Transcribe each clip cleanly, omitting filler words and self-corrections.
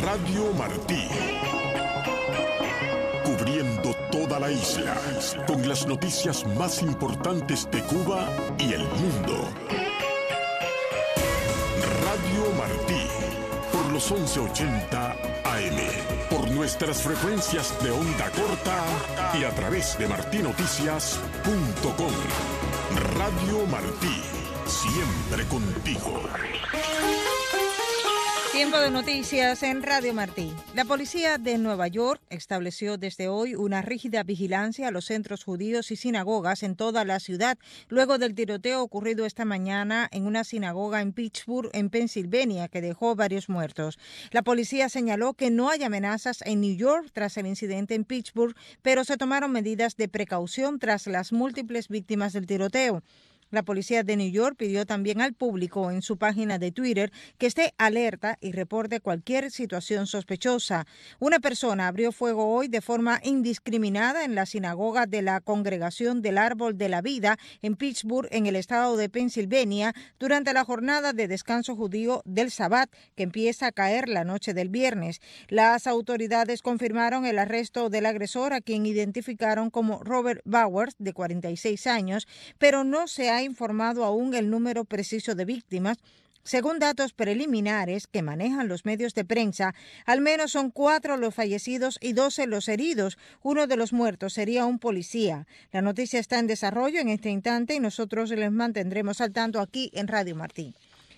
Radio Martí. Cubriendo toda la isla, con las noticias más importantes de Cuba y el mundo. Radio Martí, por los 1180 AM, por nuestras frecuencias de onda corta y a través de martinoticias.com. Radio Martí, siempre contigo. Tiempo de noticias en Radio Martí. La policía de Nueva York estableció desde hoy una rígida vigilancia a los centros judíos y sinagogas en toda la ciudad, luego del tiroteo ocurrido esta mañana en una sinagoga en Pittsburgh, en Pensilvania, que dejó varios muertos. La policía señaló que no hay amenazas en New York tras el incidente en Pittsburgh, pero se tomaron medidas de precaución tras las múltiples víctimas del tiroteo. La policía de New York pidió también al público en su página de Twitter que esté alerta y reporte cualquier situación sospechosa. Una persona abrió fuego hoy de forma indiscriminada en la sinagoga de la Congregación del Árbol de la Vida en Pittsburgh, en el estado de Pensilvania, durante la jornada de descanso judío del Sabbat, que empieza a caer la noche del viernes. Las autoridades confirmaron el arresto del agresor, a quien identificaron como Robert Bowers, de 46 años, pero no se ha informado aún el número preciso de víctimas. Según datos preliminares que manejan los medios de prensa, al menos son 4 los fallecidos y 12 los heridos. Uno de los muertos sería un policía. La noticia está en desarrollo en este instante y nosotros les mantendremos al tanto aquí en Radio Martí.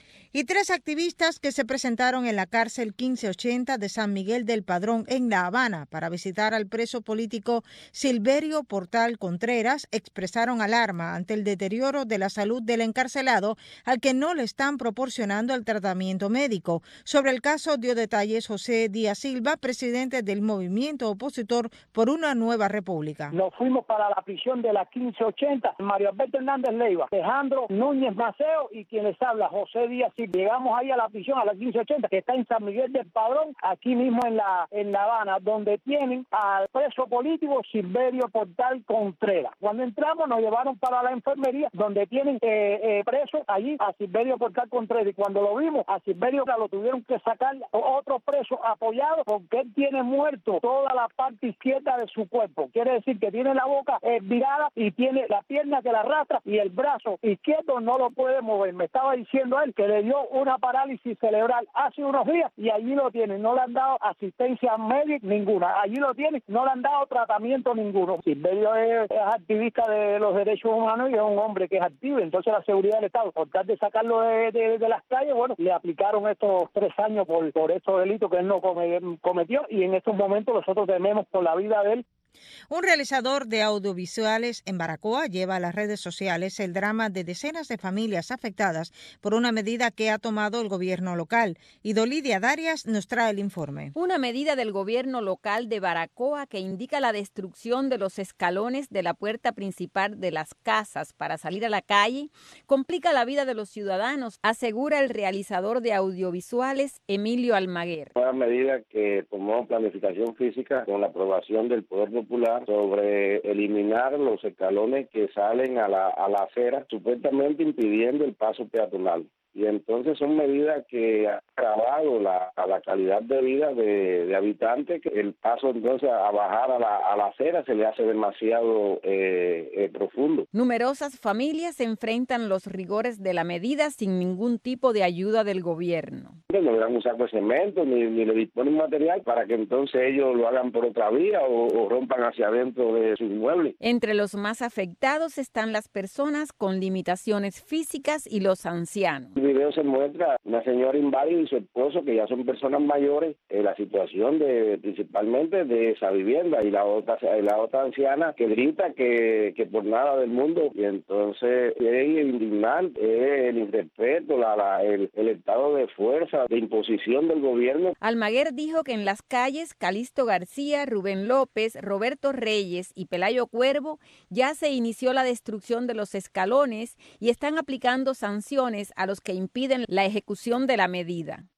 Y 3 activistas que se presentaron en la cárcel 1580 de San Miguel del Padrón en La Habana para visitar al preso político Silverio Portal Contreras expresaron alarma ante el deterioro de la salud del encarcelado, al que no le están proporcionando el tratamiento médico. Sobre el caso dio detalles José Díaz Silva, presidente del movimiento opositor por una nueva república. Nos fuimos para la prisión de la 1580, Mario Alberto Hernández Leiva, Alejandro Núñez Maceo y quien les habla, José Díaz Silva. Llegamos ahí a la prisión, a la 1580, que está en San Miguel del Padrón, aquí mismo en La Habana, donde tienen al preso político Silverio Portal Contreras. Cuando entramos nos llevaron para la enfermería, donde tienen preso allí a Silverio Portal Contreras. Y cuando lo vimos, a Silverio lo tuvieron que sacar otro preso apoyado, porque él tiene muerto toda la parte izquierda de su cuerpo. Quiere decir que tiene la boca virada y tiene la pierna que la arrastra y el brazo izquierdo no lo puede mover. Me estaba diciendo él que le dio una parálisis cerebral hace unos días y allí lo tienen. No le han dado asistencia médica ninguna. Allí lo tienen, no le han dado tratamiento ninguno. Silverio es activista de los derechos humanos y es un hombre que es activo. Entonces la seguridad del Estado, por tratar de sacarlo de las calles, bueno, le aplicaron estos 3 años por estos delitos que él no cometió, y en estos momentos nosotros tememos por la vida de él. Un realizador de audiovisuales en Baracoa lleva a las redes sociales el drama de decenas de familias afectadas por una medida que ha tomado el gobierno local. Y Dolidia Darias nos trae el informe. Una medida del gobierno local de Baracoa que indica la destrucción de los escalones de la puerta principal de las casas para salir a la calle complica la vida de los ciudadanos, asegura el realizador de audiovisuales Emilio Almaguer. Una medida que tomó planificación física con la aprobación del Poder Popular sobre eliminar los escalones que salen a la acera, supuestamente impidiendo el paso peatonal. Y entonces son medidas que han agravado la calidad de vida de habitantes, que el paso entonces a bajar a la acera se le hace demasiado profundo. Numerosas familias enfrentan los rigores de la medida sin ningún tipo de ayuda del gobierno. No le dan un saco de cemento ni le disponen material para que entonces ellos lo hagan por otra vía o rompan hacia adentro de su inmueble. Entre los más afectados están las personas con limitaciones físicas y los ancianos. El video se muestra una señora inválida y su esposo, que ya son personas mayores, la situación principalmente de esa vivienda, y la otra anciana que grita que por nada del mundo. Y entonces es indignante el irrespeto, el estado de fuerza, de imposición del gobierno. Almaguer dijo que en las calles Calixto García, Rubén López, Roberto Reyes y Pelayo Cuervo ya se inició la destrucción de los escalones y están aplicando sanciones a los que impiden la ejecución de la medida.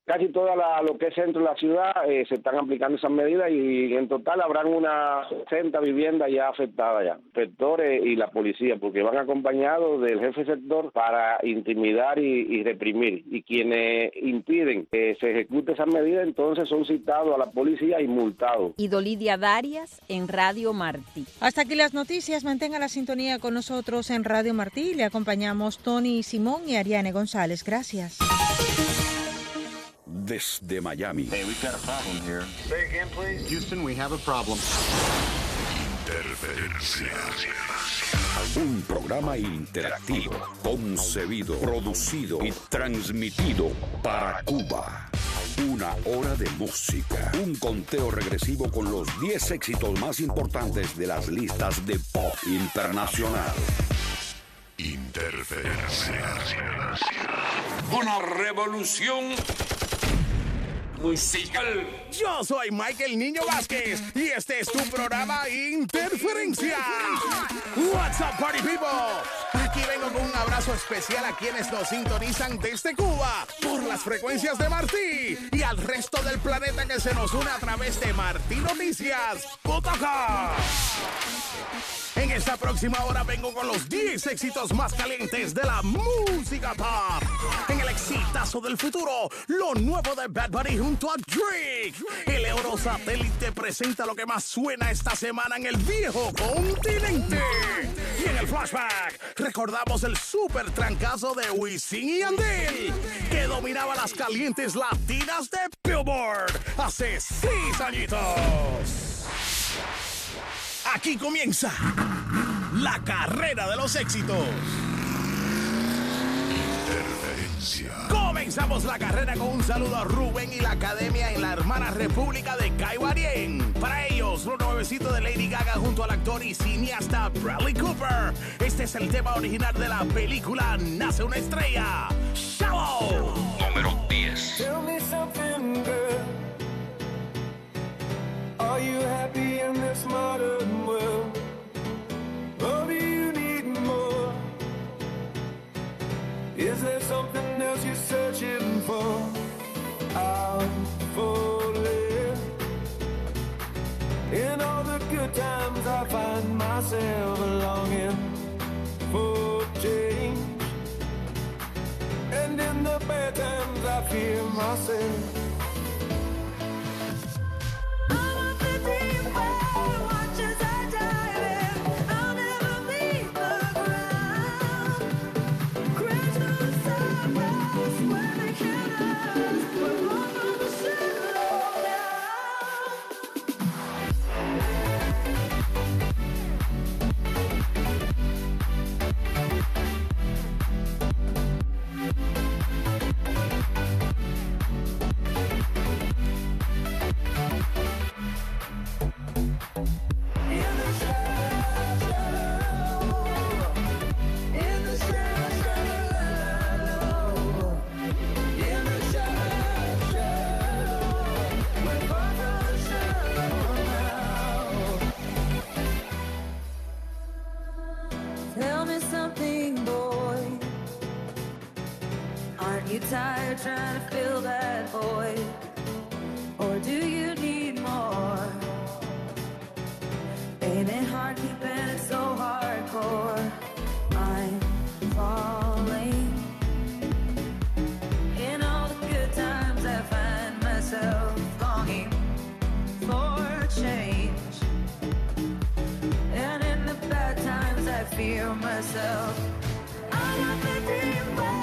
casi toda lo que es centro de la ciudad se están aplicando esas medidas y en total habrán unas 60 viviendas ya afectadas ya. Inspectores y la policía, porque van acompañados del jefe de sector para intimidar y reprimir. Y quienes impiden que se ejecute esas medidas, entonces son citados a la policía y multados. Idolidia Darias en Radio Martí. Hasta aquí las noticias. Mantenga la sintonía con nosotros en Radio Martí. Le acompañamos Tony Simón y Ariane González. Gracias. Desde Miami. Hey, we've got a problem here. Say again, please. Houston, we have a problem. Interferencia. Un programa interactivo, concebido, producido y transmitido para Cuba. Una hora de música. Un conteo regresivo con los 10 éxitos más importantes de las listas de pop internacional. Interferencia. Una revolución musical. Yo soy Michael Niño Vázquez y este es tu programa Interferencia. What's up, party people? Aquí vengo con un abrazo especial a quienes nos sintonizan desde Cuba por las frecuencias de Martí y al resto del planeta que se nos une a través de martinoticias.com. En esta próxima hora vengo con los 10 éxitos más calientes de la música pop. En el exitazo del futuro, lo nuevo de Bad Bunny junto a Drake. El Eurosatélite presenta lo que más suena esta semana en el viejo continente. Y en el flashback, recordamos el super trancazo de Wisin y Yandel, que dominaba las calientes latinas de Billboard hace 6 añitos. Aquí comienza la carrera de los éxitos. Interferencia. Comenzamos la carrera con un saludo a Rubén y la academia en la hermana República de Caibarien. Para ellos, lo nuevecito de Lady Gaga junto al actor y cineasta Bradley Cooper. Este es el tema original de la película Nace una estrella. ¡Shallow! Número 10. Tell me something, girl. Are you happy in this modern world? Or do you need more? Is there something else you're searching for? I'm falling. In all the good times I find myself longing for change. And in the bad times I fear myself. Tired trying to fill that void, or do you need more? Ain't it hard keeping it so hardcore? I'm falling. In all the good times I find myself longing for change, and in the bad times I fear myself. I'm not the dream boy.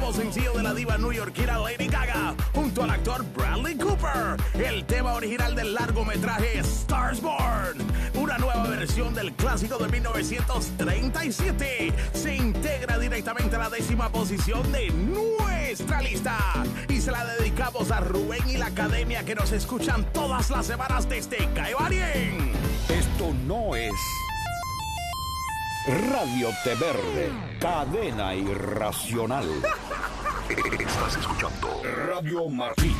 nuevo sencillo de la diva neoyorquina Lady Gaga junto al actor Bradley Cooper. El tema original del largometraje Stars Born, una nueva versión del clásico de 1937, se integra directamente a la 10ª posición de nuestra lista. Y se la dedicamos a Rubén y la academia que nos escuchan todas las semanas desde Caibarien. Esto no es Radio Té Verde, cadena irracional. Estás escuchando Radio Martí.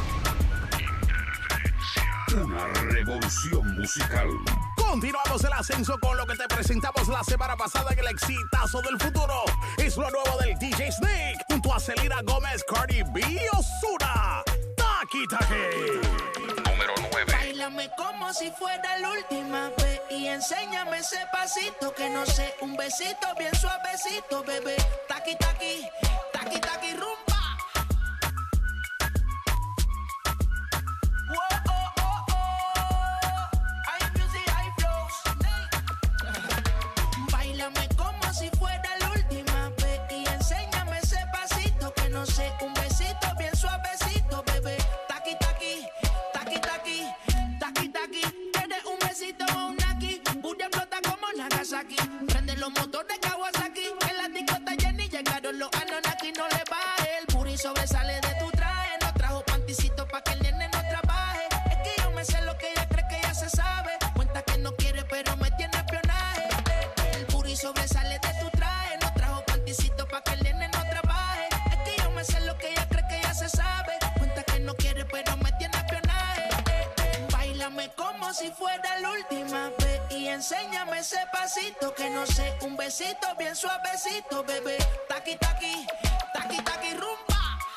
Una revolución musical. Continuamos el ascenso con lo que te presentamos la semana pasada en el exitazo del futuro. Es lo nuevo del DJ Snake junto a Selena Gómez, Cardi B y Ozuna. Taki Taki. Número 9. Báilame como si fuera la última vez y enséñame ese pasito que no sé, un besito bien suavecito, bebé. Taki taki, taki taki rumba. Báilame como si fuera la última vez y enséñame ese pasito que no sé, un besito bien suavecito, bebé. Taki taki, taki taki, taki taki. Tienes un besito o un naki, booty explota como Nagasaki. Prende los motores Kawasaki, en la discota Jenny llegaron los Anunnaki. No le baje, el booty sobresale de tu traje. No trajo panticito pa' que el nene no trabaje. Es que yo me sé lo que ella cree que ella se sabe. Cuenta que no quiere pero me tiene espionaje. El booty sobresale de tu traje. No trajo panticito pa' que el nene no trabaje. Es que yo me sé lo que ella cree que ella se sabe. Cuenta que no quiere pero me tiene espionaje. Báilame como si fuera la última vez y enséñame ese pasito que no sé, un besito bien suavecito, bebé. Taki taki, taki taki rumba.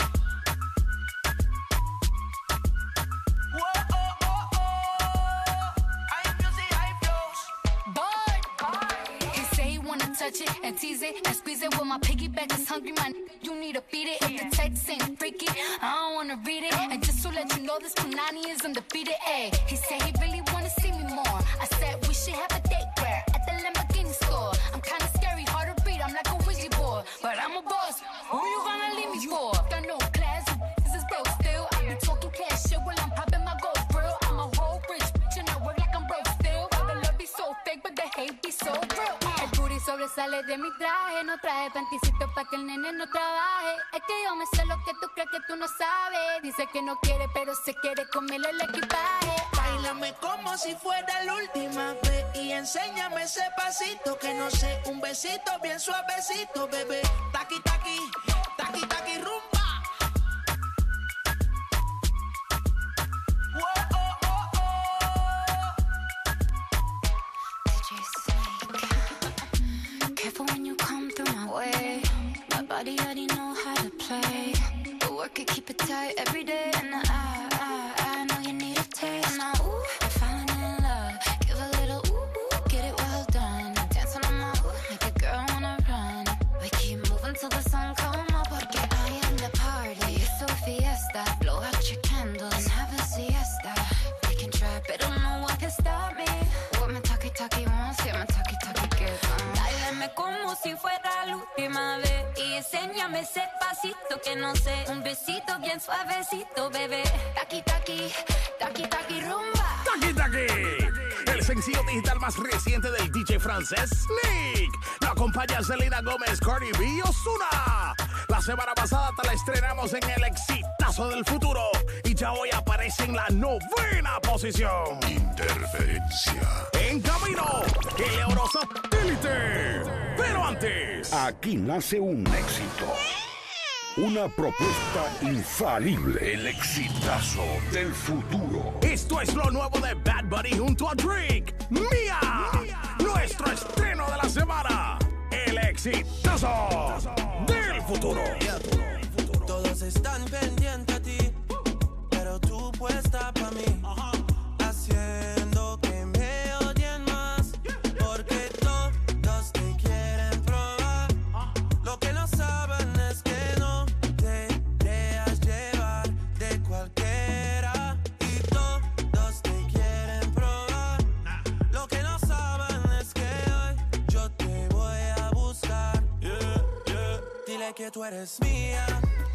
Touch it and tease it and squeeze it. When my piggyback is hungry, my you need to feed it. If the text ain't freaky, I don't wanna read it. And just to let you know, this Punani is undefeated. Ay, he said he really wanna see me more. I said we should have a date where at the Lamborghini store. I'm kinda scary, hard to read. I'm like a Ouija board, but I'm a boss. Who you gonna leave me for? Got no class, this is broke still. I be talking cash shit while I'm popping my gold grill. I'm a whole rich bitch and I work like I'm broke still. The love be so fake, but the hate be so real. Sobresale de mi traje, no traje panticito pa' que el nene no trabaje. Es que yo me sé lo que tú crees que tú no sabes. Dice que no quiere, pero se quiere comerle el equipaje. Báilame como si fuera la última vez y enséñame ese pasito que no sé, un besito bien suavecito, bebé. Taki taki, taki taki rumba. Careful when you come through my way. My body already know how to play. But work it, keep it tight every day. And I know you need a taste. And now, ooh, I'm falling in love. Give a little ooh, get it well done. Dancing on my ooh, make a girl wanna run. We keep moving till the sun come up. Porque I am the party. It's a fiesta. Blow out your candles and have a siesta. They can try, but don't know what can stop me. What my talkie wants, yeah, my talkie gets on. Como si fuera la última vez y enséñame ese pasito que no sé, un besito bien suavecito, bebé. Taki taki, taki taki rumba. Taki taki, el sencillo digital más reciente del DJ francés Snake. Lo acompaña Selena Gómez, Cardi B y Ozuna. La semana pasada te la estrenamos en el exitazo del futuro y ya hoy aparece en la 9ª posición. Interferencia. En camino, el Eurosatélite. Pero antes, aquí nace un éxito. Una propuesta infalible. El exitazo del futuro. Esto es lo nuevo de Bad Bunny junto a Drake. Mía. Nuestro estreno de la semana. El exitazo del futuro. Todos están pendientes a ti, pero tú puesta para mí. Haciendo que me odien más, porque todos te quieren probar. Lo que no saben es que no te dejas llevar de cualquiera. Y todos te quieren probar. Lo que no saben es que hoy yo te voy a buscar. Dile que tú eres mía.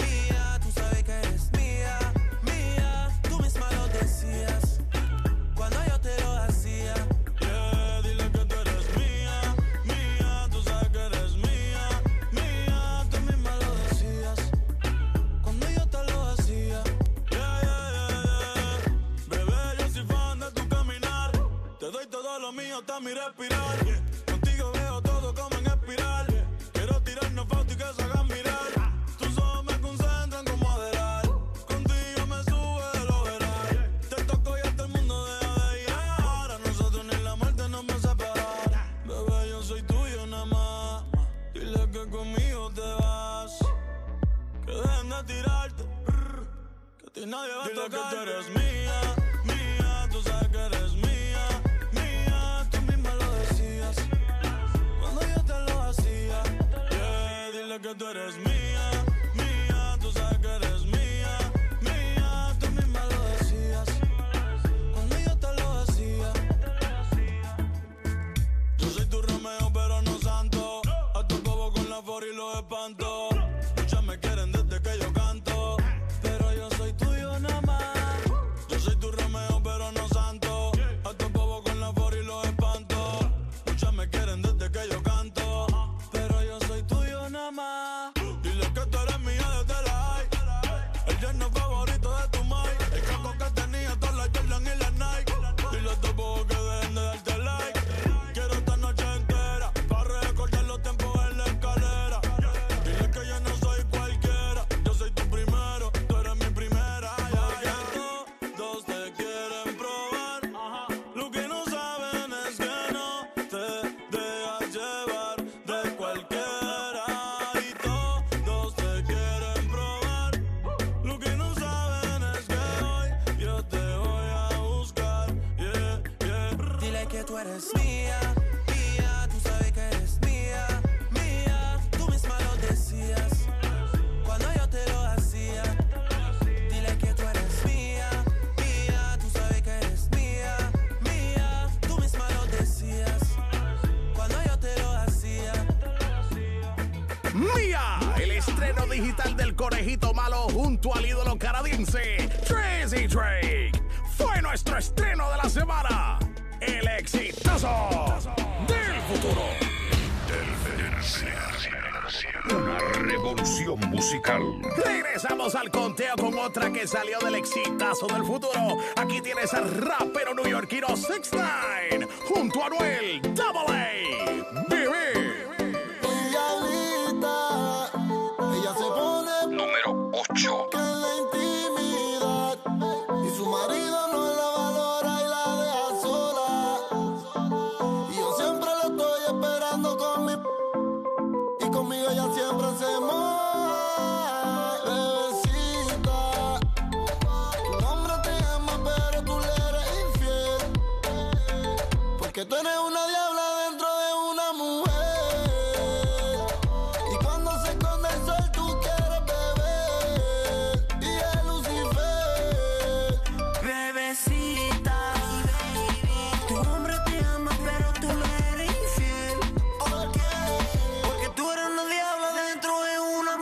ti nadie va a tocar. Dile que tú eres mía, mía, tú sabes que eres mía, mía, tú misma lo decías cuando yo te lo hacía. Yeah, dile que tú eres mía, mía, tú sabes que eres mía, mía, tú misma lo decías cuando yo te lo hacía. Yo soy tu Romeo pero no santo, a tu bobo con la for y los espanto. Muchas me quieren desde que yo canto, pero yo soy tuyo nada más. Yo soy tu Romeo pero no santo, a tu bobo con la for y los espanto. Muchas me quieren desde que yo canto, pero yo soy tuyo nada más. Dile que tú eres mía desde la high, el yerno favorito de tu mai, el caco que tenía todas las Jordan y las Nike. Dile a tu bobo que dejen de darte like. Quiero esta noche entera para recordar los tiempos en la escalera. Dile que yo no soy cualquiera, yo soy tu primero, tú eres mi primera. Porque todos te quieren probar, lo que no saben es que no te dejas llevar de cualquiera. Y todos te quieren probar, lo que no saben es que hoy yo te voy a buscar. Yeah, yeah. Dile que tú eres mía, mía, tú sabes que eres mía, mía, tú misma lo decías cuando yo te lo hacía. Dile que tú eres mía, mía, tú sabes que eres mía, mía, tú misma lo decías cuando yo te lo hacía. Mía, el estreno digital del Conejito Malo junto al ídolo canadiense Tracy Drake. Fue nuestro estreno de la semana. El exitazo del futuro. Una revolución musical. Regresamos al conteo con otra que salió del exitazo del futuro. Aquí tienes al rapero neoyorquino 6ix9ine junto a Anuel AA. Bebé. Ella se pone Número 8. que en la intimidad y su marido no la valora y la deja sola. Y yo siempre la estoy esperando con mi y conmigo ella siempre se mueve. Bebecita, tu hombre te ama pero tú le eres infiel, porque tú eres una diabla dentro de una mujer. Y cuando se esconde el sol tú quieres beber y es Lucifer. Bebecita, tu hombre te ama pero tú le eres infiel. ¿Por qué? Porque tú eres una diabla dentro de una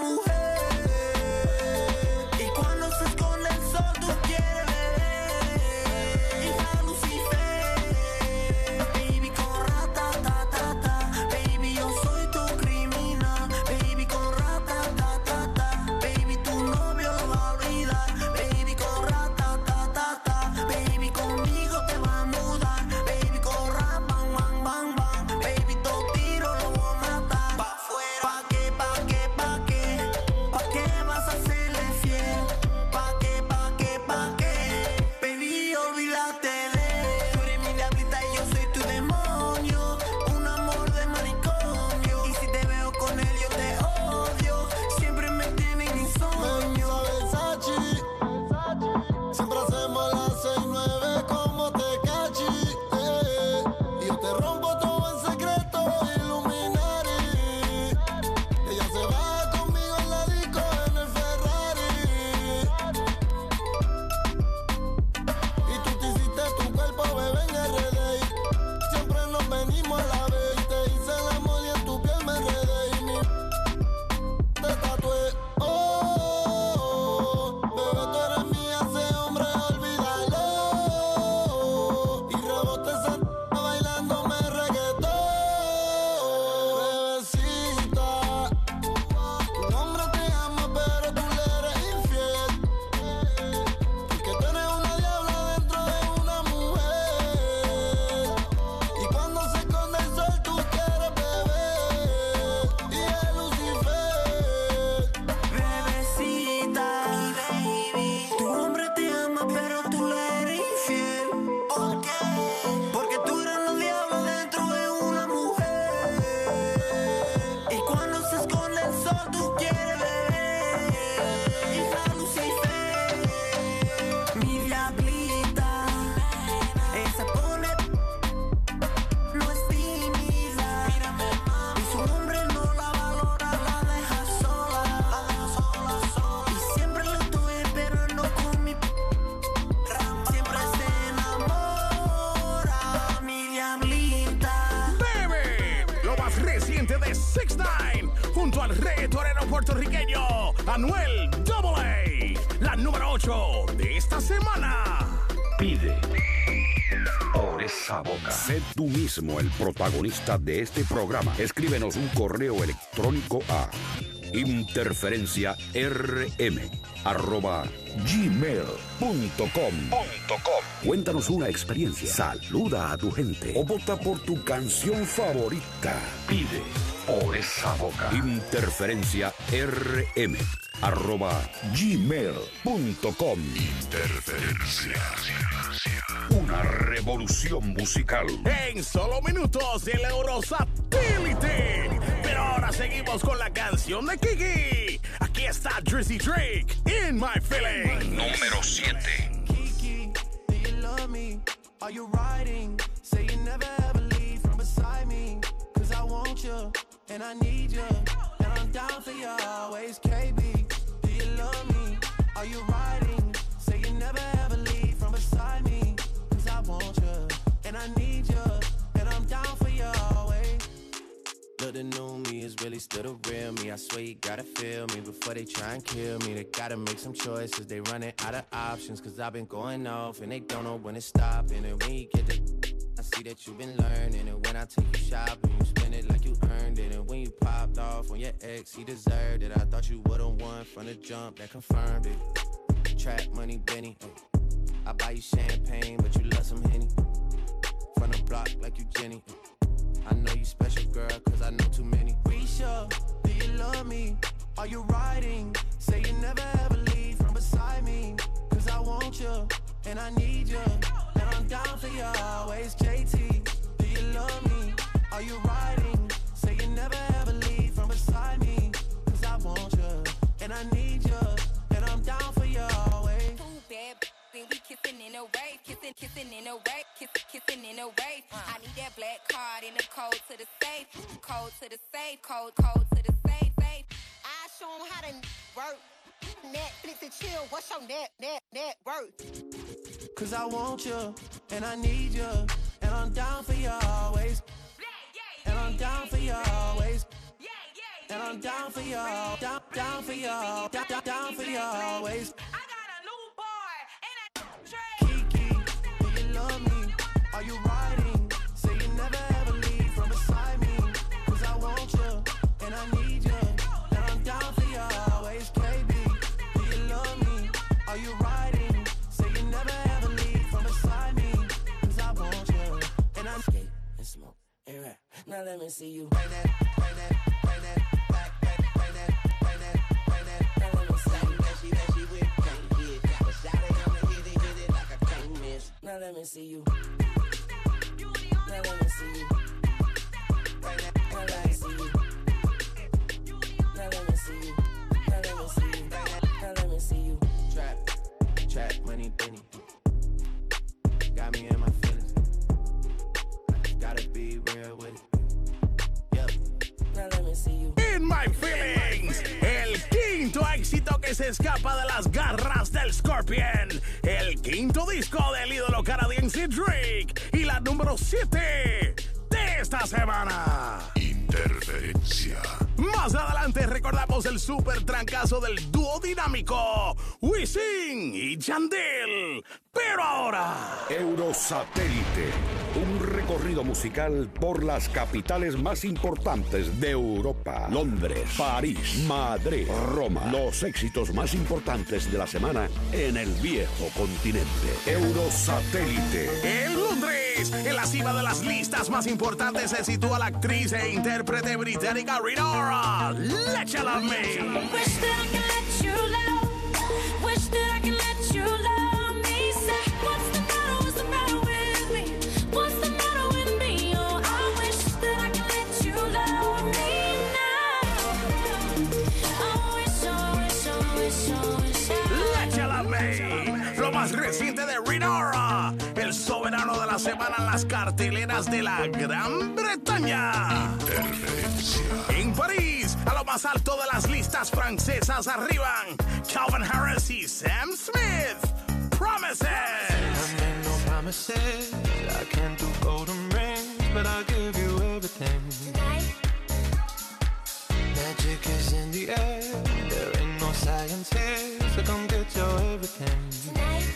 junto al rey torero puertorriqueño Anuel AA, la número 8 de esta semana. Pide por esa boca. Sé tú mismo el protagonista de este programa. Escríbenos un correo electrónico a interferencia.rm@gmail.com. Cuéntanos una experiencia, saluda a tu gente o vota por tu canción favorita. Pide por esa boca. interferencia.rm@gmail.com. Interferencia. Una revolución musical. En solo minutos el Eurosatélite. Pero ahora seguimos con la canción de Kiki. Aquí está Drizzy Drake, In My Feelings. Número 7. Kiki, do you love me? Are you riding? Say you never ever leave from beside me. Cause I want you, and I need you, and I'm down for you always. KB, do you love me? Are you riding? Say you never ever leave from beside me. Cause I want you, and I need you, and I'm down for you always. Look, the new me is really still the real me. I swear you gotta feel me before they try and kill me. They gotta make some choices, they running out of options. Cause I've been going off and they don't know when to stop. And when you get the I see that you've been learning. And when I take you shopping, you spend it like you earned it. And when you popped off on your ex, he deserved it. I thought you would've won from the jump, that confirmed it. Trap money, Benny. I buy you champagne, but you love some Henny. From the block like you Jenny. I know you special, girl, cause I know too many. Risha, do you love me? Are you riding? Say you never ever leave from beside me. Cause I want you, and I need you, and I'm down for you always. JT, do you love me? Are you riding? Say you never ever leave from beside me. Cause I want you, and I need you, and I'm down for you always. Too bad, then we kissing in a wave, kissing in a wave, kissing in a wave. I need that black card in the code to the safe, code to the safe, code to the safe. I show 'em how to work. Netflix and chill. What's your net worth? Cause I want you, and I need you, and I'm down for you always. And I'm down for you always. And I'm down for you, down for you, down for you always. Kiki, do you love me? Are you riding? Say you never ever leave from beside me. Cause I want you, and I need you, and I'm down for you always. KB, do you love me? Are you riding? Say you never ever leave from beside me. Cause I want you, and I'm skate and smoke and rap. Now let me see you bring that, bring that, bring that, back, back, bring that, bring that, bring that. Now let me see you that she with can't get. Got a shot it, I'ma hit it like I can't miss. Now let me see you. Now let me see you. Bring that, now let me see you. Now let me see you. Now let me see you. Bring that, now let me see you. Trap, money, Benny. Got me in my feelings. Gotta be real with it. Yep. Now let me see you. In My Feelings, el quinto éxito que se escapa de las garras del Scorpion, el quinto disco del ídolo canadiense Drake y la número 7 de esta semana. Interferencia. Más adelante recordamos el super trancazo del dúo dinámico Wisin y Yandel. Pero ahora, Eurosatélite, un recorrido musical por las capitales más importantes de Europa. Londres, París, Madrid, Roma. Los éxitos más importantes de la semana en el viejo continente. Eurosatélite. En Londres, en la cima de las listas más importantes se sitúa la actriz e intérprete británica Rhinora. Let You Love Me. Wish that I could let you love. Wish that I could let you love me. Say, what's the matter? What's the matter with me? What's the matter with me? Oh, I wish that I could let you love me now. I wish, Let You Love Me. Lo más reciente de Rhinora, el soberano de la semana en las carteleras de la Gran Bretaña. En París, a lo más alto de las listas francesas arriban Calvin Harris y Sam Smith. Promises. No promises. I can't do golden rings, but I'll give you everything. Magic is in the air. There ain't no science here, so come get your everything.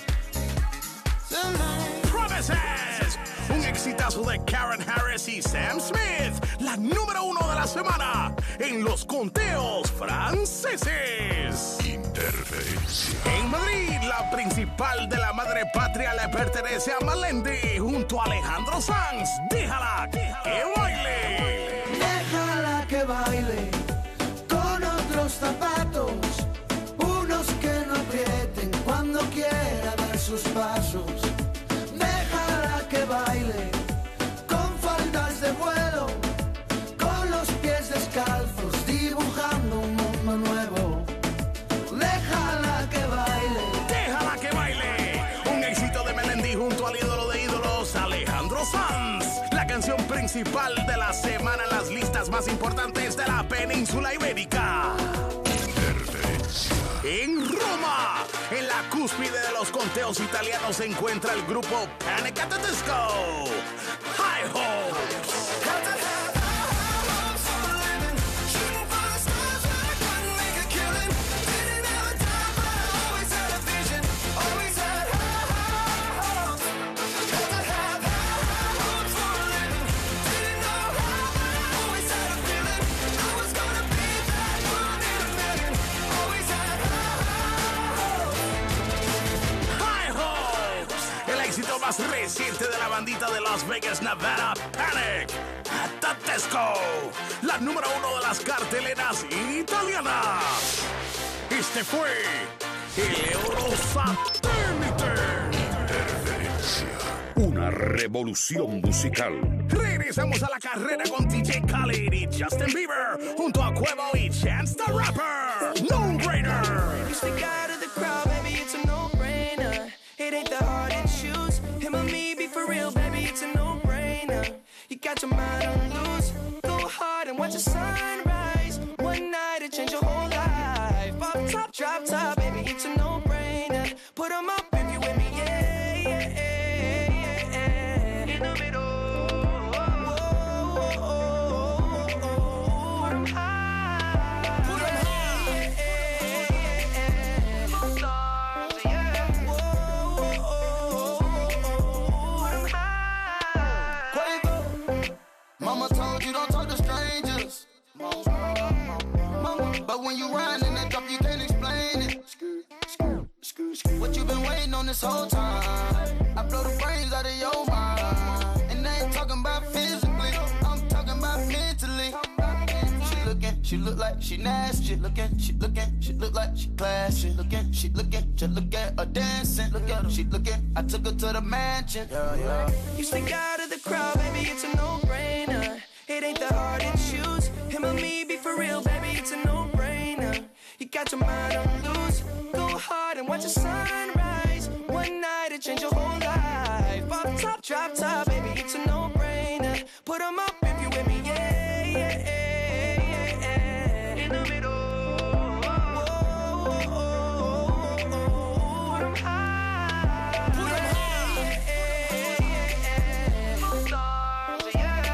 Tonight. Promises. Un exitazo de Karen Harris y Sam Smith. La número 1 de la semana en los conteos franceses. Interferencia. En Madrid, la principal de la madre patria le pertenece a Melendi junto a Alejandro Sanz. Déjala que baile. Déjala que baile con otros zapatos, unos que no aprieten cuando quiera dar sus pasos. Déjala que baile con faldas de vuelo, con los pies descalzos, dibujando un mundo nuevo. Déjala que baile. Déjala que baile. Un éxito de Melendi junto al ídolo de ídolos, Alejandro Sanz. La canción principal de la semana en las listas más importantes de la península ibérica. En Roma, en la cúspide de los conteos italianos, se encuentra el grupo Panic at the Disco. High Hopes. Más reciente de la bandita de Las Vegas, Nevada, Panic at the Disco, la número 1 de las carteleras italianas. Este fue el Eurosatélite. Interferencia. Una revolución musical. Regresamos a la carrera con DJ Khaled y Justin Bieber junto a Quavo y Chance the Rapper. No Brainer. You stick out of the crowd, baby, it's a no-brainer. It ain't the hard to choose. Him or me, be for real, baby, it's a no-brainer. You got your mind on loose. Go hard and watch the sunrise. One night it change your whole life. Pop top, drop top, baby, it's a no-brainer. Put 'em up if you with me, yeah, yeah, yeah, yeah. In the middle. Put 'em high. Put 'em high. Stars, yeah. Mama told you don't talk to strangers. Mama, but when you ride in that drop, you can't explain it. What you been waiting on this whole time? I blow the brains out of your mind. And I ain't talking about physically, I'm talking about mentally. She look like she nasty. She look like she classy. She look at her dancing. Look at her, she looking. I took her to the mansion. Yeah, yeah. You stick out of the crowd, baby, it's a no-brainer. It ain't the hard to choose. Him or me, be for real, baby, it's a no-brainer. You got your mind on loose. Go hard and watch the sunrise. One night it change your whole life. Pop top, drop top, baby, it's a no-brainer. Put 'em up if you with me, yeah, yeah, yeah, yeah. In the middle. Put 'em high. Put 'em high. Stars, yeah.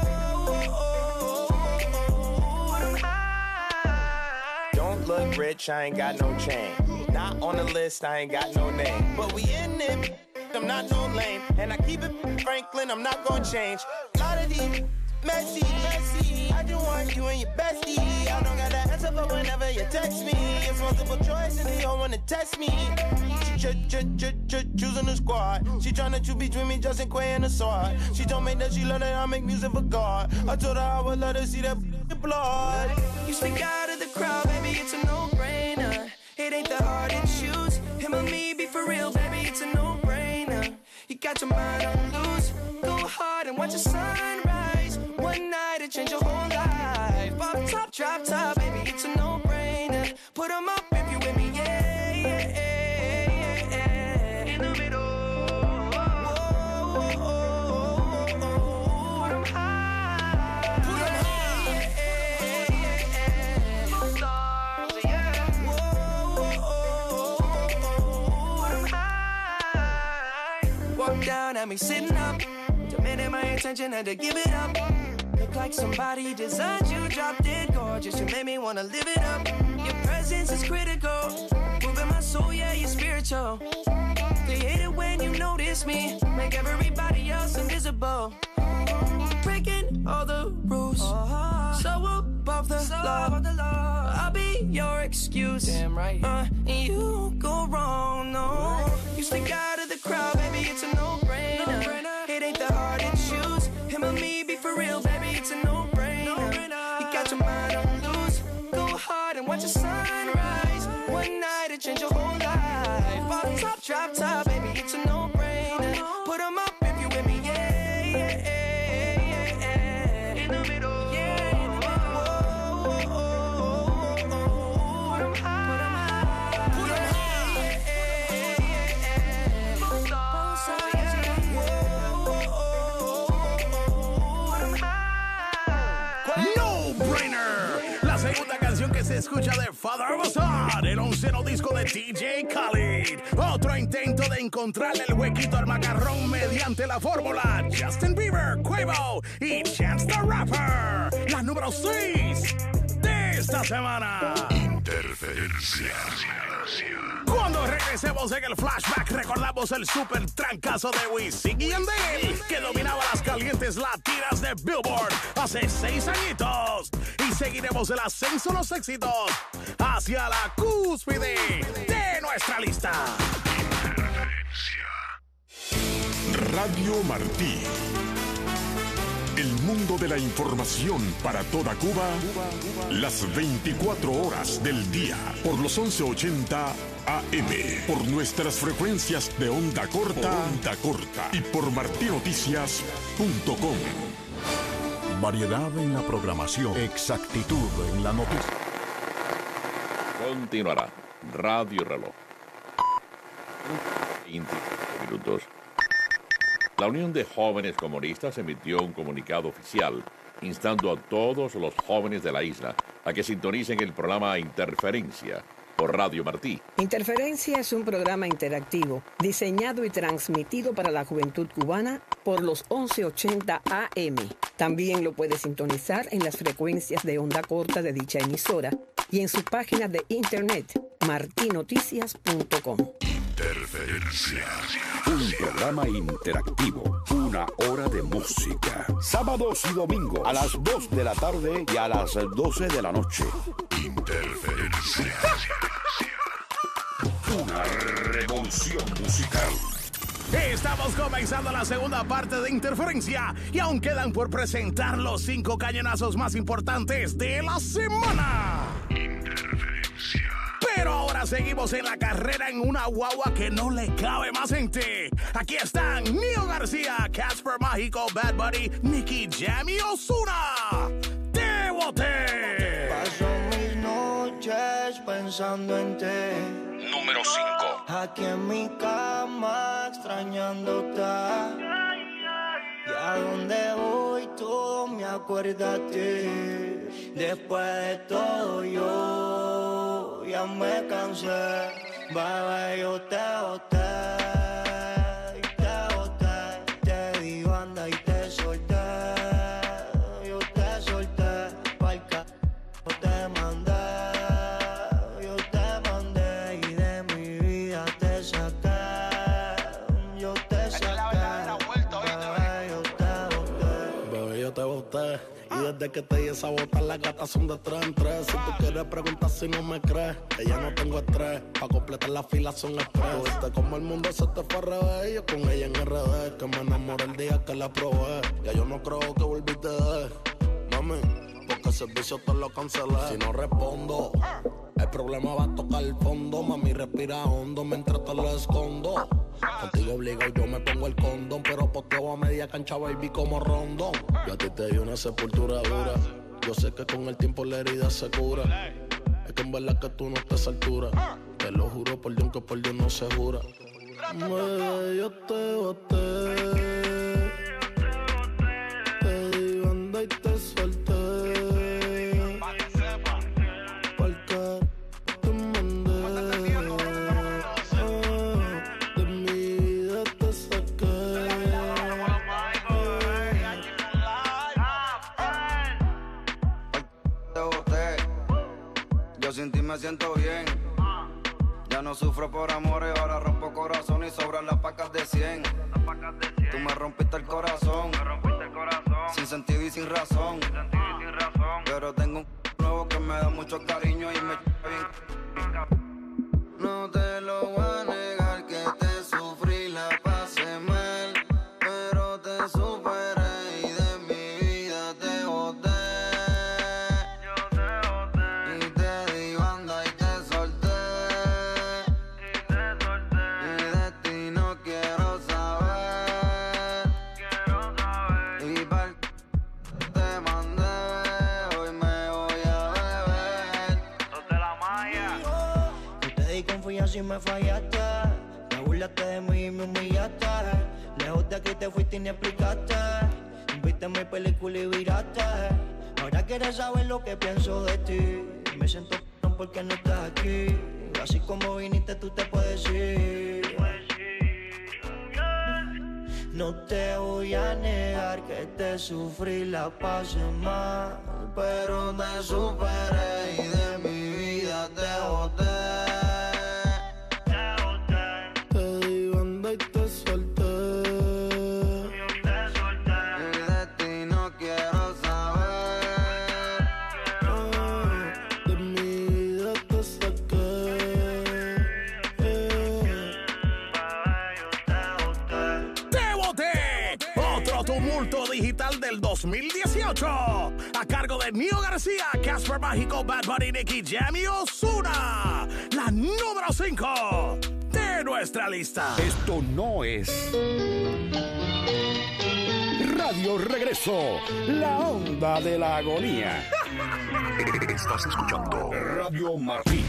Put 'em high. Don't look rich, I ain't got no chain. Not on the list, I ain't got no name. But we in it, I'm not no lame. And I keep it Franklin, I'm not gonna change. Lot of these messy. I just want you and your bestie. I don't got that answer, but whenever you text me, it's multiple choice and they don't wanna test me. She choosing the squad. She tryna choose between me, Justin Quay and the sword. She told me that she love that I make music for God. I told her I would let her see that blood. You stick out of the crowd, baby, it's a no-brainer. It ain't the hard to choose. Him or me, be for real, baby, it's a no-brainer. You got your mind on loose. Go hard and watch the sunrise. One night it change your whole life. Pop top, drop top, baby, it's a no-brainer. Put 'em up if you with me, yeah, yeah, yeah, yeah. In the middle. Put 'em high. Put 'em high. Stars, yeah. Put 'em high. Walk down at me sitting up. Demanding my attention, had to give it up. The like somebody designed you, dropped it gorgeous. You made me wanna live it up. Your presence is critical, moving my soul, yeah, you're spiritual. They hate it when you notice me, make everybody else invisible. Breaking all the rules, so above the law. I'll be your excuse, damn right. And you won't go wrong, no. You stick out of the crowd, baby, it's a no-brainer. It ain't that hard to choose. Him or me, be for real, baby, it's a no-brainer. You got your mind on loose. Go hard and watch the sunrise. One night it change your whole life. Bottom top, drop top, baby, it's a no-brainer. Put 'em up if you with me, yeah, yeah, yeah, yeah. In the middle, yeah, in the middle. Put 'em high, put 'em high, yeah, yeah, yeah. Both sides, yeah. No Brainer, la segunda canción que se escucha de Father Bazaar, el 11º disco de DJ Khaled. Otro intento de encontrarle el huequito al macarrón mediante la fórmula Justin Bieber, Quavo y Chance the Rapper. La número 6 de esta semana. Interferencia. Cuando regresemos en el flashback, recordamos el super trancazo de Wisin y Yandel, que dominaba las calientes latinas de Billboard hace 6 añitos. Y seguiremos el ascenso de los éxitos hacia la cúspide de nuestra lista. Radio Martí. El mundo de la información para toda Cuba, las 24 horas del día, por los 1180 AM, por nuestras frecuencias de onda corta y por martinoticias.com. Variedad en la programación, exactitud en la noticia. Continuará Radio Reloj. 20 minutos. La Unión de Jóvenes Comunistas emitió un comunicado oficial instando a todos los jóvenes de la isla a que sintonicen el programa Interferencia por Radio Martí. Interferencia es un programa interactivo diseñado y transmitido para la juventud cubana por los 1180 AM. También lo puede sintonizar en las frecuencias de onda corta de dicha emisora y en su página de internet martinoticias.com. Interferencia. Un programa interactivo. Una hora de música. Sábados y domingos a las 2 de la tarde y a las 12 de la noche. Interferencia. Una revolución musical. Estamos comenzando la segunda parte de Interferencia y aún quedan por presentar los 5 cañonazos más importantes de la semana. Pero ahora seguimos en la carrera en una guagua que no le cabe más gente. Aquí están Nio García, Casper Mágico, Bad Bunny, Nicky Jam y Ozuna. ¡Te boté! Paso mis noches pensando en ti. Número 5. Aquí en mi cama extrañándote. Y a donde voy todo me acuerda a ti. Después de todo yo ya me cansé. Bebé, yo te boté. Y te boté. Te di banda y te solté. Yo te solté. Pa'l c***, te mandé. Yo te mandé y de mi vida te saqué. Yo te saqué. Bebé, yo te boté. Y desde que te di esa bota, las gatas son de 3 en 3. Si tú quieres preguntar si no me crees, que ya no tengo estrés. Pa' completar las filas son express. Viste como el mundo se te fue al revés. Yo con ella en RD, que me enamoré el día que la probé. Ya yo no creo que volviste de mami, porque el servicio te lo cancelé. Si no respondo, el problema va a tocar el fondo. Mami, respira hondo mientras te lo escondo. Contigo obligo y yo me pongo el condón, pero posteo a media cancha, baby, como rondón. Yo a ti te di una sepultura dura. Yo sé que con el tiempo la herida se cura. Es que en verdad que tú no estás a altura. Te lo juro por Dios que por Dios no se jura. Bebé, yo te boté. Te di banda y te solté. Porque te mandé. De mi vida te saqué. Yo sin ti me siento bien. Ya no sufro por amores, ahora rompo corazón y sobran las pacas de 100. Tú me rompiste el corazón, sin sentido y sin razón. Pero tengo un nuevo que me da mucho cariño y me bien. No te lo voy a negar que te sufrí, la pasé mal, pero te superé y de mi vida te boté. Y te di banda y te solté. Y de ti no quiero saber. Y pa'l te mandé, hoy me voy a beber. Los de la malla. Yo te di confianza y me fallaste. Me burlaste de mí y me humillaste. Lejos de aquí te fuiste y ni explicaste. Viste mi película y viraste. Ahora quieres saber lo que pienso de ti. Me siento porque no estás aquí. Así como viniste tú te puedes ir. No te voy a negar que te sufrí, la pasé mal, pero te superé y de mi vida te boté. Te di banda y te solté. Y de ti no quiero saber. De mi vida te saqué. ¡Te boté! Otro tumulto digital del 2018. A cargo de Nio García, Casper Mágico, Bad Bunny, Nicky Jam y Ozuna. La número 5 de nuestra lista. Esto no es Radio Regreso, la onda de la agonía. Estás escuchando Radio Martí.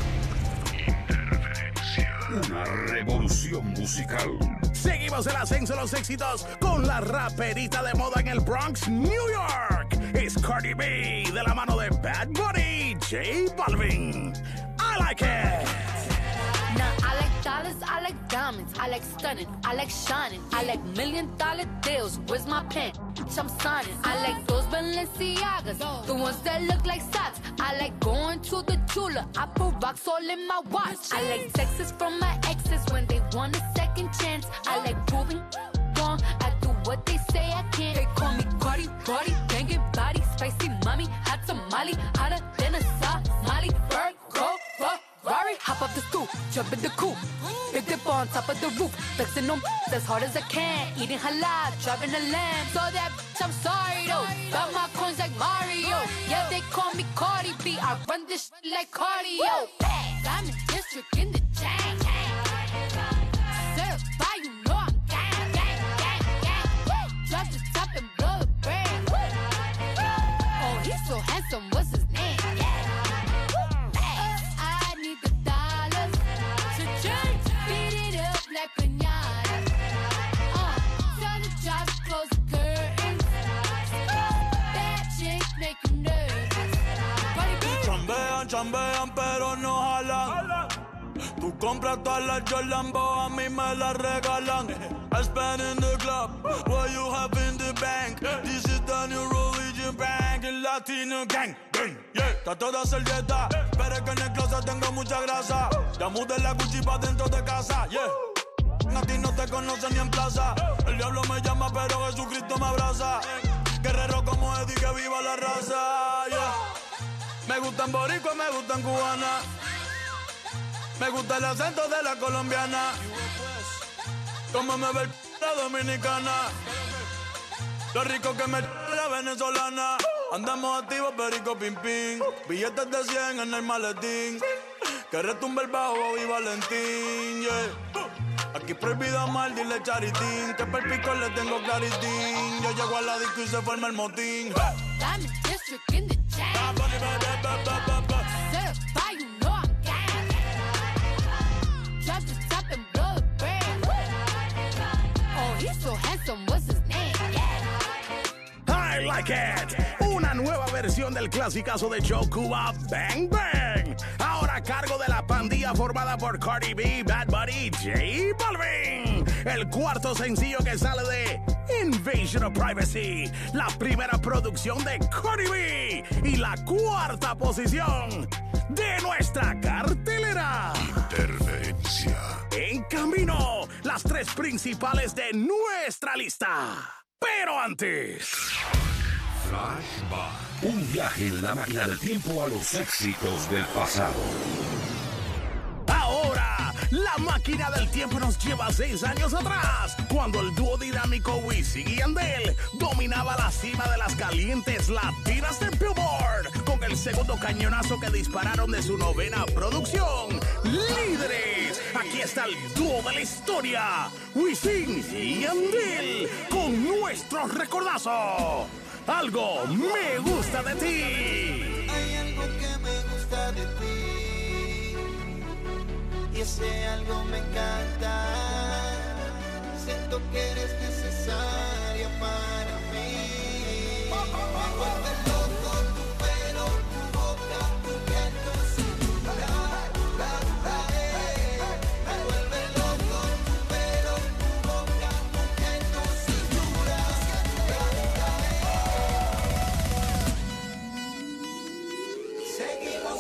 Una revolución musical. Seguimos el ascenso de los éxitos con la raperita de moda en el Bronx, New York. Es Cardi B de la mano de Bad Bunny, J Balvin. I like it. Now I like dollars, I like diamonds, I like stunning, I like shining, I like $1 million deals. Where's my pen? I'm signing. I like those Balenciagas, the ones that look like socks. I like going to the Tula. I put rocks all in my watch. I like texts from my exes when they want a second chance. I like proving wrong. I do what they say I can't. They call me Cardi, Cardi, banging body, spicy mommy, hot tamale, hotter than a Somali. Virgo, Ferrari, hop up the stoop, jump in the coupe, big dip on top of the roof, flexing on as hard as I can, eating halal, driving a lamb. So that bitch, I'm sorry though, got my coins like Mario. Yeah, they call me Cardi B, I run this shit like cardio. I'm in district in the chain. Certified, you know I'm gang, gang, gang, gang. Drop the top and blow the brand. Oh, he's so handsome, what's his name? I need the dollars to change, beat it up like piñata. Turn the drops, close the curtains. Bad chicks make you nervous. Chambean, chambean, pero no jalan. Tú compras todas las Jordan, a mí me las regalan. I spend in the club, what you have in the bank. This is the new religion bank, el Latino gang. Yeah, trato de hacer dieta, pero es que en el closet tengo mucha grasa. Ya mudé la Gucci pa' dentro de casa, yeah. A ti no te conocen ni en plaza. El diablo me llama, pero Jesucristo me abraza. Guerrero como Eddie, que viva la raza, yeah. Me gustan boricua, me gustan cubana. Me gusta el acento de la colombiana. Como me ve la dominicana. Lo rico que me la venezolana. Andamos activos, perico, pim, pim. Billetes de 100 en el maletín. Que retumbe el bajo, Bobby Valentín, yeah. Aquí prohibido amar, dile charitín. Que per pico le tengo claritín. Yo llego a la disco y se forma el motín. I'm in district in the chain. Certified, you know I'm gang. Drop the top and blow the brand. Oh, he's so handsome, what's his name? I like it. Una nueva versión del clasicazo de Joe Cuba, Bang Bang. Ahora a cargo de la pandilla formada por Cardi B, Bad Bunny y J Balvin. El cuarto sencillo que sale de Invasion of Privacy. La primera producción de Cardi B. Y la cuarta posición de nuestra lugares principales de nuestra lista. Pero antes... Flashback. Un viaje en la máquina del tiempo a los éxitos del pasado. Ahora, la máquina del tiempo nos lleva 6 años atrás, cuando el dúo dinámico Wisin y Yandel dominaba la cima de las calientes latinas de Billboard, con el segundo cañonazo que dispararon de su 9ª producción, Líderes. Aquí está el dúo de la historia, Wisin y Yandel, con nuestro recordazo. Algo me gusta de ti. Hay algo que me gusta de ti, y ese algo me encanta. Siento que eres necesaria para mí. Me vuelve loco tu pelo, tu boca, tu piel, tu cintura. Me vuelve loco tu pelo, tu boca, tu piel, tu cintura. Seguimos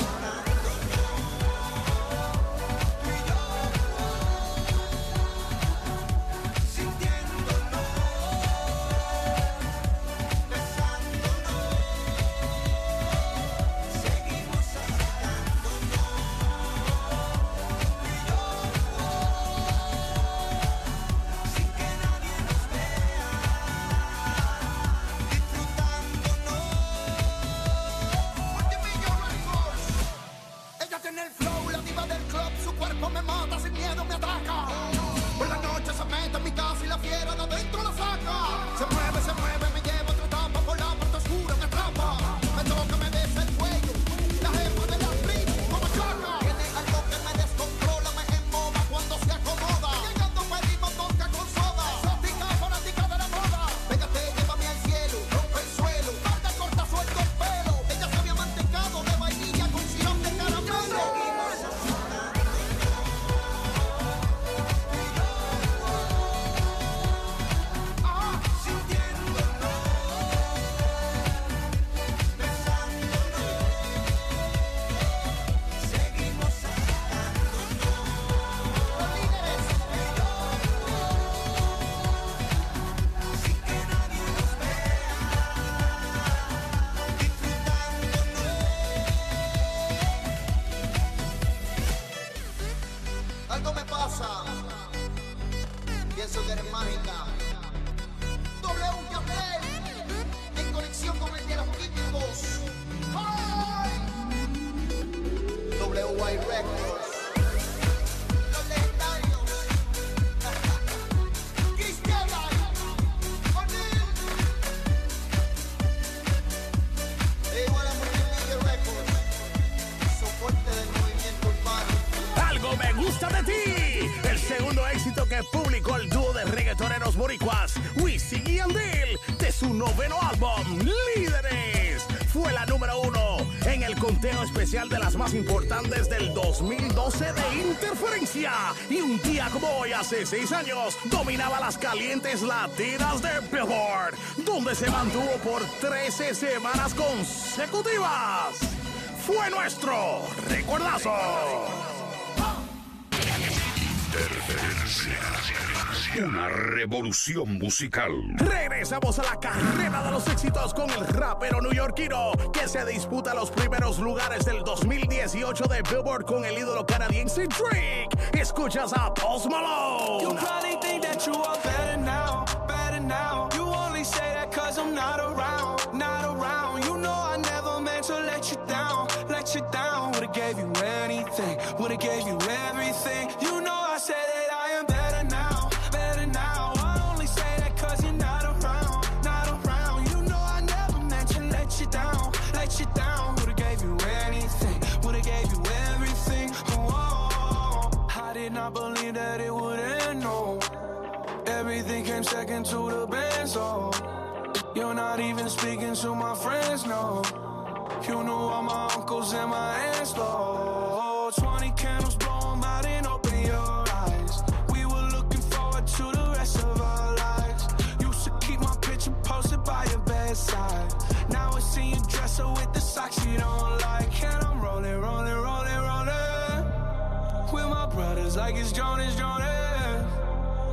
boricuas, Wisin y Yandel, de su 9º álbum, Líderes. Fue la número 1 en el conteo especial de las más importantes del 2012 de Interferencia. Y un día como hoy, hace 6 años, dominaba las calientes latinas de Billboard, donde se mantuvo por 13 semanas consecutivas. Fue nuestro recordazo. Una revolución musical. Regresamos a la carrera de los éxitos con el rapero neoyorquino que se disputa los primeros lugares del 2018 de Billboard con el ídolo canadiense Drake. Escuchas a Post Malone. You probably think that you are better now, better now. You only say that cause I'm not around, not around. You know I never meant to let you down, let you down. Would've gave you anything, would've gave you everything. You know I said that I am better now, better now. I only say that cause you're not around, not around. You know I never meant to let you down, let you down. Would've gave you anything, would've gave you everything. Oh, I did not believe that it would end, no. Everything came second to the band, so you're not even speaking to my friends, no. You knew all my uncles and my aunts, Lord. 20 candles, blow 'em out and open your eyes. We were looking forward to the rest of our lives. Used to keep my picture posted by your bedside. Now I see you dresser with the socks you don't like. And I'm rolling, rolling, rolling, rolling with my brothers like it's Jonas, Jonas.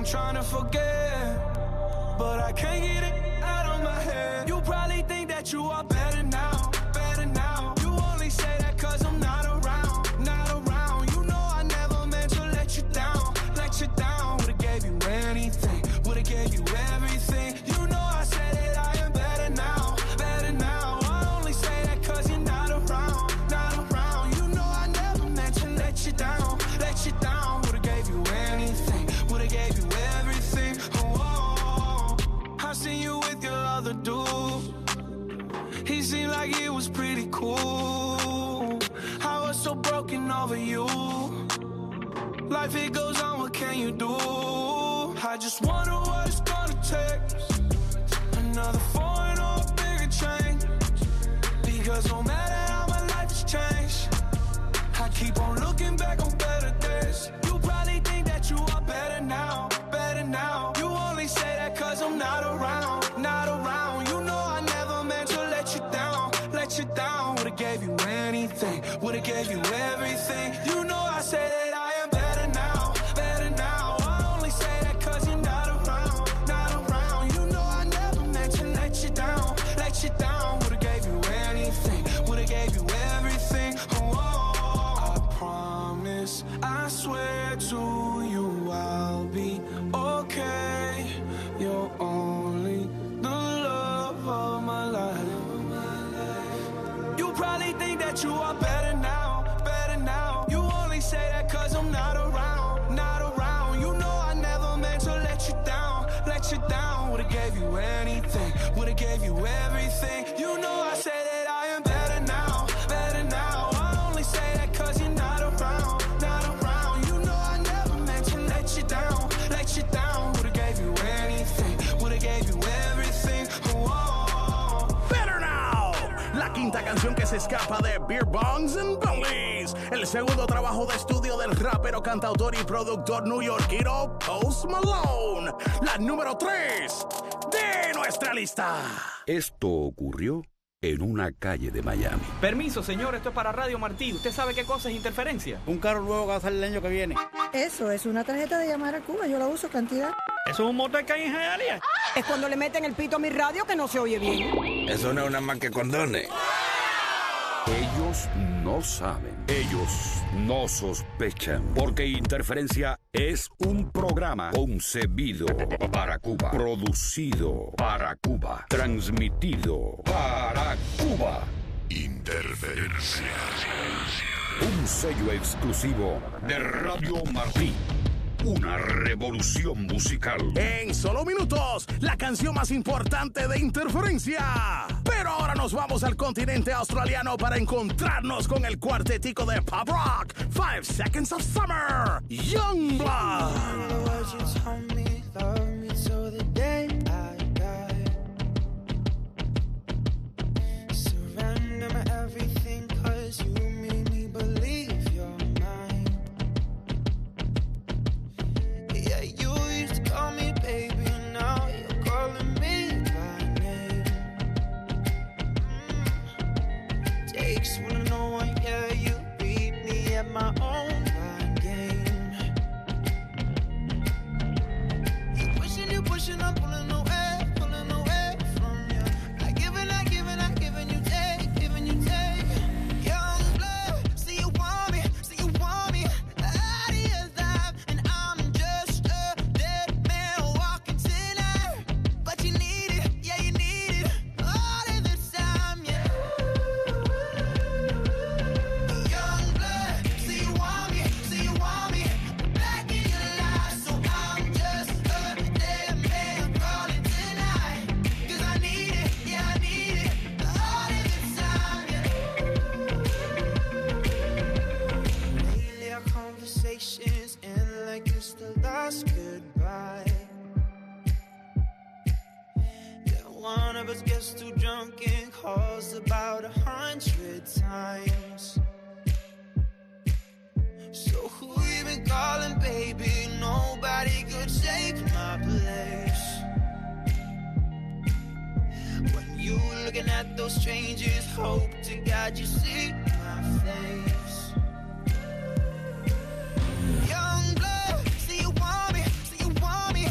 trying to forget, but I can't get it out of my head. You probably think that you are better now, better now. You only say that cause I'm not around, not around. You know I never meant to let you down, let you down. Would've gave you anything, would've gave you everything. You know I said that I am better now, better now. I only say that cause you're not around, not around. You know I never meant to let you down, let you down. Would've gave you anything, would've gave you everything. Oh, I seen you with your other dude. He seemed like he was pretty cool. I was so broken over you. Life it goes on, what can you do? I just wonder what it's gonna take. Another foreign or a bigger change. Because no matter how my life has changed, I keep on looking back on better days. You probably think that you are better now, better now. You only say that cause I'm not around, not around. You know I never meant to let you down, let you down. Would've gave you anything, would've gave you everything. You know I say that I am better now, better now. I only say that cause you're not around, not around. You know I never meant to let you down, let you down. Would've gave you anything, would've gave you everything. Oh, I promise, I swear to you I'll be okay. You're only the love of my life. You probably think that you are better now, better now. You only say that cause I'm not around, not around. You know I never meant to let you down, let you down. Would've gave you anything, would've gave you everything. You know I say that I am better now, better now. I only say that cause you're not around, not around. You know I never meant to let you down, let you down. Would've gave you anything, would've gave you everything. Oh, Better Now, la quinta canción que se escapa de Beer Bongs and Bunglies, el segundo trabajo de estudio del rapero, cantautor y productor newyorkino Post Malone, la número 3 de nuestra lista. Esto ocurrió en una calle de Miami. Permiso, señor, esto es para Radio Martí. ¿Usted sabe qué cosa es interferencia? Un carro nuevo que va a salir el año que viene. Eso es una tarjeta de llamar a Cuba. Yo la uso cantidad. ¿Eso es un motor que hay en Hialeah? Es cuando le meten el pito a mi radio que no se oye bien. Eso no es una más que condones. Ellos no saben, ellos no sospechan, porque Interferencia es un programa concebido para Cuba, producido para Cuba, transmitido para Cuba. Interferencia. Un sello exclusivo de Radio Martí. Una revolución musical. En solo minutos, la canción más importante de Interferencia. Pero ahora nos vamos al continente australiano para encontrarnos con el cuartetico de pop rock, 5 Seconds of Summer, Youngblood. Young blood, see you want me,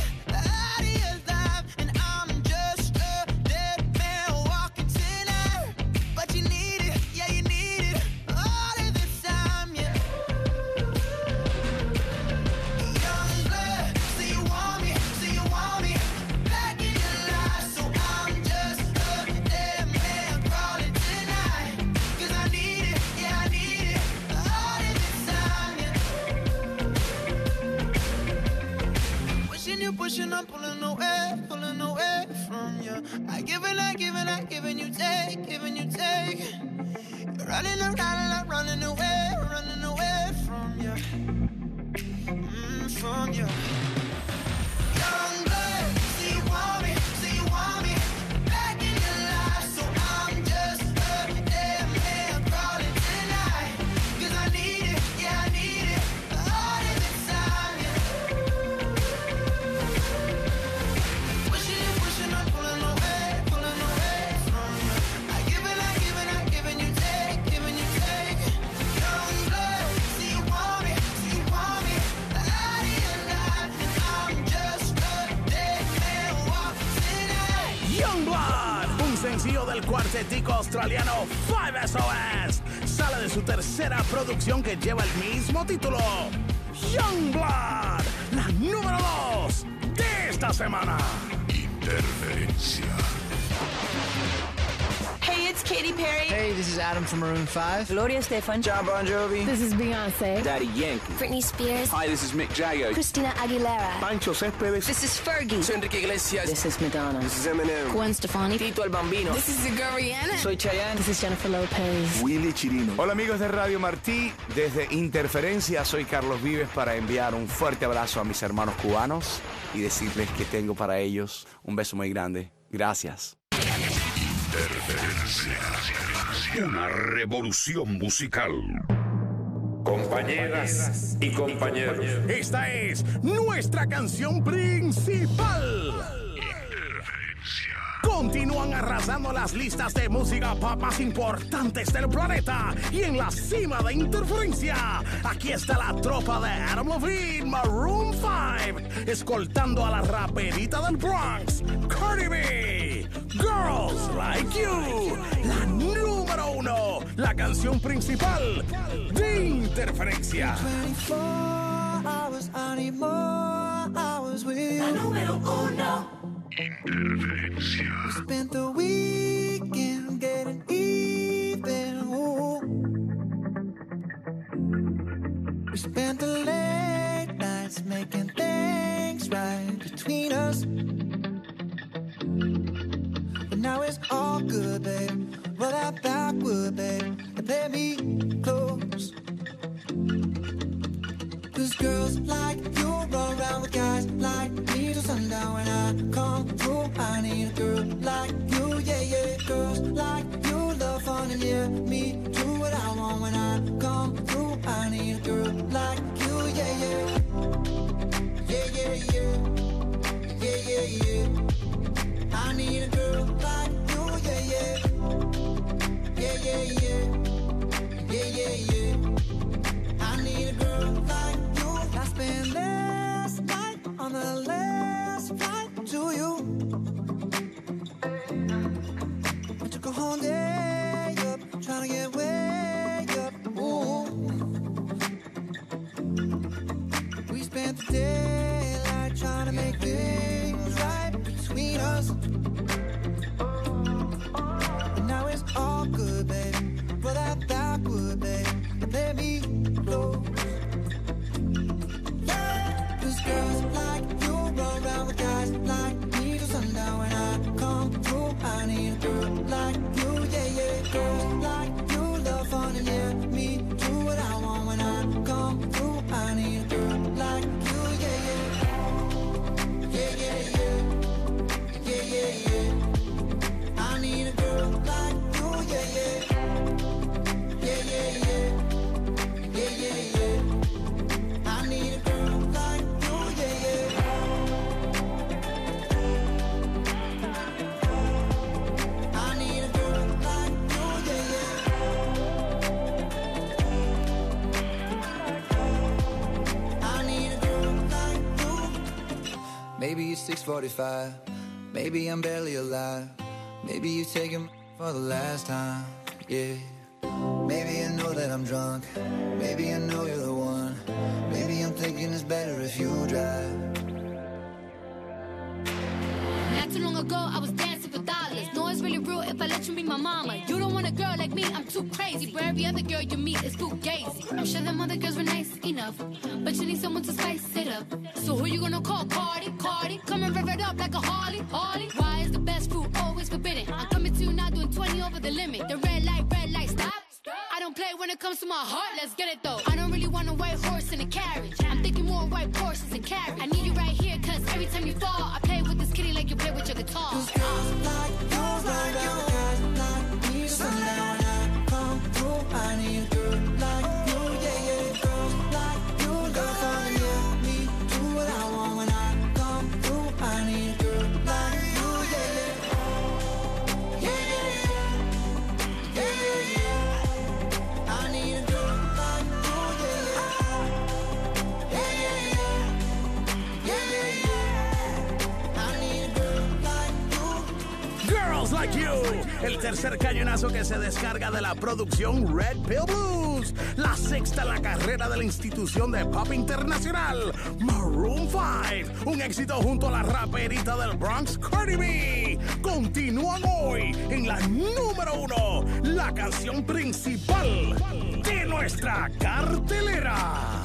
wishing I'm pulling away from you. I give and you take, giving you take. You're running around and I'm running away from you. From you. Young blood, see you want me back in your life. So I'm just a damn man crawling tonight. 'Cause I need it, yeah I need it, all of the time, yeah. Wishing I'm pulling away from you. I give and you take, giving you take. Young blood, see you want me out of your life. And I'm just a dead man walking tonight. Youngblood, un sencillo del cuartetico australiano 5SOS, sale de su tercera producción que lleva el mismo título. Youngblood, la número 2 de esta semana. Interferencia. Hey, it's Katy Perry. Hey, this is Adam from Maroon 5. Gloria Estefan. John Bon Jovi. This is Beyonce. Daddy Yankee. Britney Spears. Hi, this is Mick Jagger. Christina Aguilera. Pancho Céspedes. This is Fergie. Soy Enrique Iglesias. This is Madonna. This is Eminem. Gwen Stefani. Tito el Bambino. This is the girl Rihanna. Soy Chayanne. This is Jennifer Lopez. Willy Chirino. Hola amigos de Radio Martí, desde Interferencia soy Carlos Vives para enviar un fuerte abrazo a mis hermanos cubanos y decirles que tengo para ellos un beso muy grande. Gracias. Interferencia. Una revolución musical. Compañeras y compañeros. Esta es nuestra canción principal. Continúan arrasando las listas de música pop más importantes del planeta. Y en la cima de Interferencia, aquí está la tropa de Adam Levine, Maroon 5, escoltando a la raperita del Bronx, Cardi B. Girls Like You, la número 1, la canción principal de Interferencia. 24 hours, I need more hours with you. La número 1. Interferencia. We spent the weekend getting even. Ooh. We spent the late nights making things right between us. But now it's all good, babe. Roll that backward, babe, and play me close. 'Cause girls like you run around with guys like me till sundown. When I come through, I need a girl like you, yeah, yeah. Girls like you love fun and yeah, me do what I want. When I come through, I need a girl like you, yeah, yeah. Yeah, yeah, yeah. Yeah, yeah, yeah. I need a girl like you, yeah, yeah. Yeah, yeah, yeah. Yeah, yeah, yeah. I need a girl like you. I spent last night on the last flight to you. I took a whole day up, trying to get way up. Ooh. We spent the daylight trying to make things right between us. And now it's all good, baby. Roll that backward, baby, and let me close. Cause girls like you run around with guys like me till sundown. When I come through, I need a girl like you, yeah, yeah. Girls like you love fun and yeah, me do what I want. When I come through, I need a girl like you, yeah, yeah. Yeah, yeah, yeah. Yeah, yeah, yeah. I need a girl like you, yeah, yeah. Yeah, yeah, yeah. Yeah, yeah, yeah. I need a girl like you, yeah, yeah. I need a girl like you, yeah, yeah. I need a girl like you. Maybe it's 6:45. Maybe I'm barely alive. Maybe you've taken for the last time, yeah. Maybe I know that I'm drunk. Maybe I know you're the one. Maybe I'm thinking it's better if you drive. Not too long ago, I was dancing for dollars. No, it's really real if I let you be my mama. You don't want a girl like me, I'm too crazy. For every other girl you meet is fugazi. I'm sure them other girls were nice enough, but you need someone to spice it up. So who you gonna call? Cardi, Cardi. Come and rev it up like a Harley, Harley. Why is the best fruit always forbidden? I'm coming to you now doing 20 over the limit. The red light, stop. I don't play when it comes to my heart, let's get it though. I don't really want a white horse in a carriage. I'm thinking more white horses and carriage. I need you right here, cause every time you fall, I play with this kitty like you play with your guitar. Cause girls like you, like guys like me. Sundown when I come through, I need a girl like you, yeah, yeah. Girls like you, girls wanna hear me do what I want when I come through. I need a girl like you, yeah, yeah. Yeah, yeah, yeah. Yeah, yeah, yeah. I need a girl like you, yeah, yeah. Yeah, yeah, yeah. Yeah, yeah, yeah. I need a girl like you. Girls Like You, el tercer cañonazo que se descarga de la producción Red Pill Blues, la sexta en la carrera de la institución de pop internacional Maroon 5, un éxito junto a la raperita del Bronx Cardi B. Continúan hoy en la número 1, la canción principal de nuestra cartelera.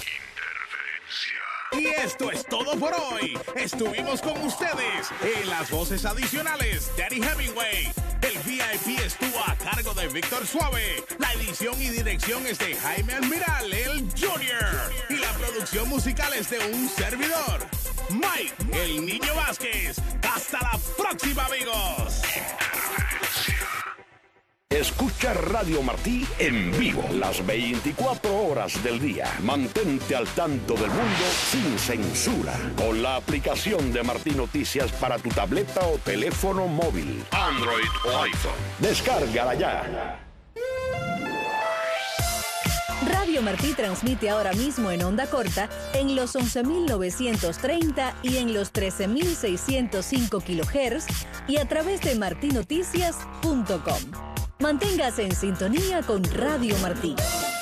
Y esto es todo por hoy. Estuvimos con ustedes en las voces adicionales Daddy Hemingway. El VIP estuvo a cargo de Víctor Suave. La edición y dirección es de Jaime Almiral, el Junior. Y la producción musical es de un servidor, Mike, el Niño Vázquez. Hasta la próxima, amigos. Escucha Radio Martí en vivo las 24 horas del día. Mantente al tanto del mundo sin censura con la aplicación de Martí Noticias para tu tableta o teléfono móvil, Android o iPhone. Descárgala ya. Radio Martí transmite ahora mismo en onda corta en los 11.930 y en los 13.605 kHz y a través de martinoticias.com. Manténgase en sintonía con Radio Martí.